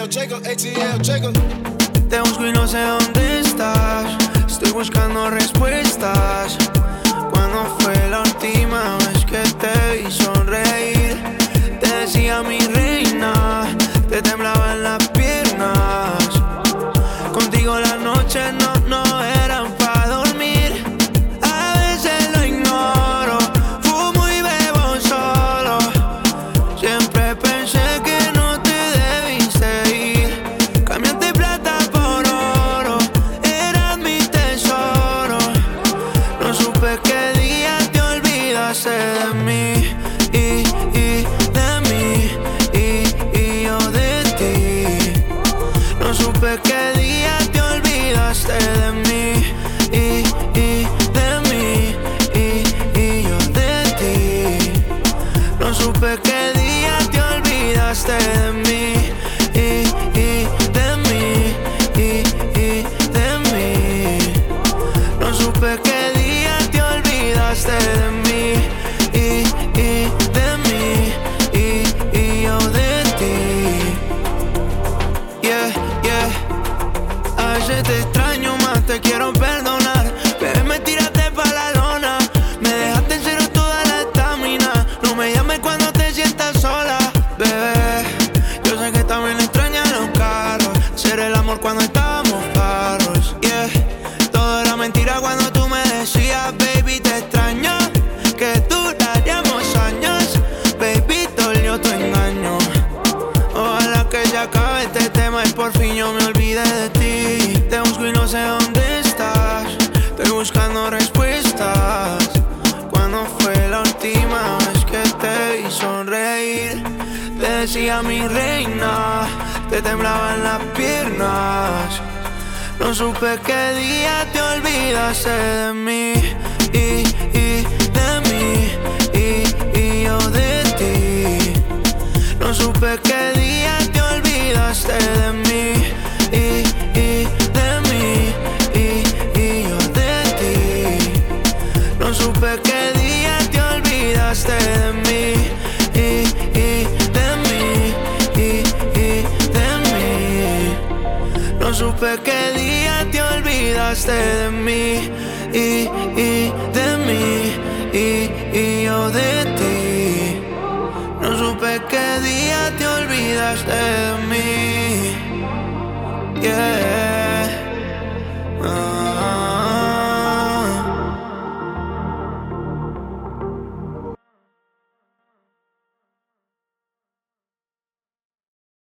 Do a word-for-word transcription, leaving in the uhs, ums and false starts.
L, Jacob, A T L, Jacob. Te busco y no sé dónde estás. Estoy buscando respuestas. ¿Cuándo fue la última vez que te vi sonreír? Te decía mi reina, te temblaban las piernas. Contigo las noches no, no eran pa' dormir. A veces lo ignoro, fumo y bebo solo. Siempre pensé que no te debiste ir. Cambiaste plata por oro, eras mi tesoro. No supe qué día te olvidaste de mí. Y, y de mí, y, y yo de ti. No supe qué día te olvidaste de mí. Y, y de mí, y, y yo de ti. No supe qué día te olvidaste de mí. Y, y de mí, y, y de mí. No supe qué día te olvidaste de mí. Y, y de mí, y, y yo de ti. Yeah, yeah. A veces te extraño más, te quiero perdonar. Bebé, me tiraste pa' la lona. Me dejaste en cero toda la estamina. No me llames cuando te sientas sola, bebé. Yo sé que también extrañas los carros. Ser el amor cuando estábamos claros, yeah. Todo era mentira cuando tú me decías, baby, te extraño. Que duraríamos años, baby, dolió tu engaño. Ojalá que ya acabe este tema y por fin yo me olvide de ti. Te busco y no sé dónde estás. Estoy buscando respuestas. ¿Cuándo fue la última vez que te vi sonreír? Te decía mi reina, te temblaban las piernas. No supe qué día te olvidaste de mí. Y, y de mí, y, y yo de ti. No supe qué día te olvidaste de mí. Y, y de mí, y, y yo de ti. No supe qué día te olvidaste de mí. Y, y de mí, y, y de mí. No supe qué día te olvidaste de mí. Y, y de mí, y, y yo de ti. No supe qué día te olvidaste de mí.